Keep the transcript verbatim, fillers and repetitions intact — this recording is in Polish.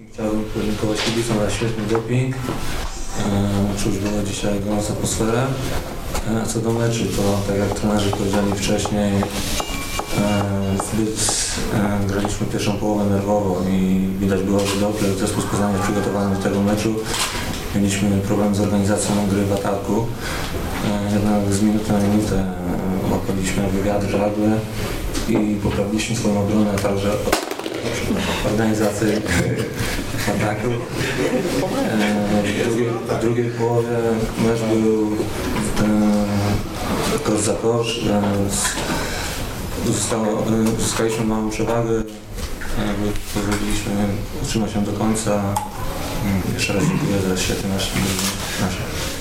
Chciałbym podziękować kibicom za świetny doping. Czuć było dzisiaj gorącą atmosferę. A co do meczu, to tak jak trenerzy powiedzieli wcześniej, zbyt graliśmy pierwszą połowę nerwowo i widać było, że dobrze zespół z Poznania jest przygotowany do tego meczu. Mieliśmy problem z organizacją gry w ataku. Jednak z minuty na minutę łapaliśmy wywiady, żagły i poprawiliśmy swoją obronę, a także organizację ataku. W drugiej, w drugiej połowie mecz był kosz za kosz. Uzyskaliśmy małą przewagę. Pozwoliliśmy utrzymać ją do końca. Jeszcze raz dziękuję za świetny nasz.